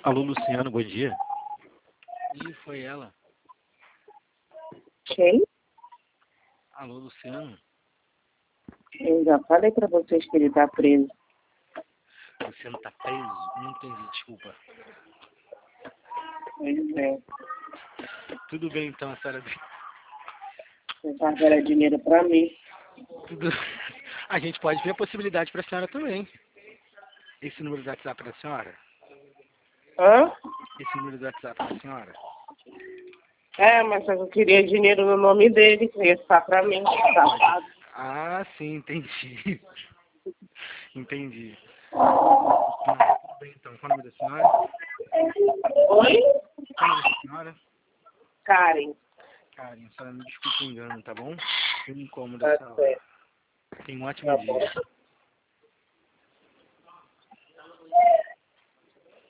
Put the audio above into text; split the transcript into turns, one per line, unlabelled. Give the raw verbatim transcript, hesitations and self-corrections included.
Alô, Luciano, bom dia. Ih, foi ela.
Quem?
Alô, Luciano.
Eu já falei pra vocês que ele tá preso.
Luciano tá preso? Não entendi, desculpa.
Pois é.
Tudo bem, então, a senhora...
Você tá dando dinheiro pra mim.
Tudo... A gente pode ver a possibilidade pra senhora também. Esse número do WhatsApp da senhora?
Hã?
Esse número do WhatsApp da senhora?
É, mas eu queria dinheiro no nome dele, que ia ficar pra mim, safado.
Ah, sim, entendi. Entendi. Ah, tudo bem, então. Qual é o nome da senhora?
Oi?
Qual é o nome da senhora?
Karen.
Karen, a senhora me desculpe o engano, tá bom? Foi um incômodo
Tá
essa hora.
certo.
Tenha um ótimo
Tá bom.
dia.